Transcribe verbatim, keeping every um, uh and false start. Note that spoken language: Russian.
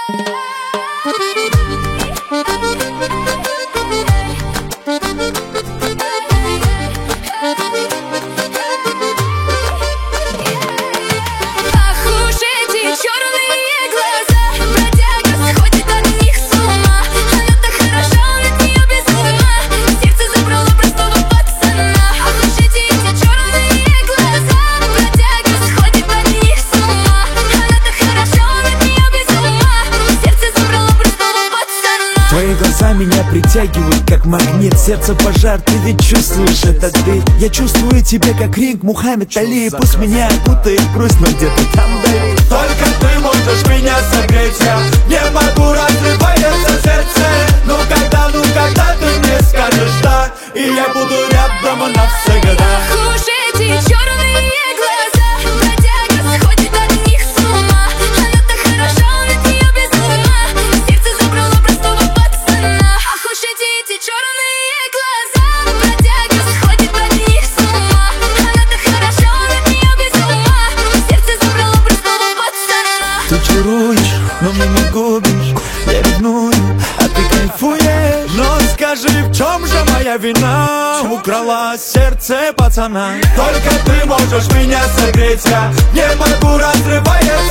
Твои глаза меня притягивают, как магнит. Сердце пожар, ты ведь чувствуешь этот бит. Я чувствую тебя, как ринг Мухаммед Али. Пусть меня окутает грусть, но где-то там вдали. Только ты можешь меня согреть. Я не могу, разрывается сердце. Ну когда, ну когда ты мне скажешь да, и я буду рядом навсегда. Ох уж эти черные глаза, бродяга сходит от них с ума. Она так хороша, он от нее без ума. Сердце забрало простого пацана. Ох уж эти, эти черные глаза, бродяга сходит от них с ума. Она так хороша, он от нее без ума. Сердце забрало простого пацана. Ты чаруешь, но меня не губишь. Я ревную, а ты кайфуешь. Но скажи, в чем же моя вина? Украла сердце пацана. Только ты можешь меня согреть. Я не могу, разрывается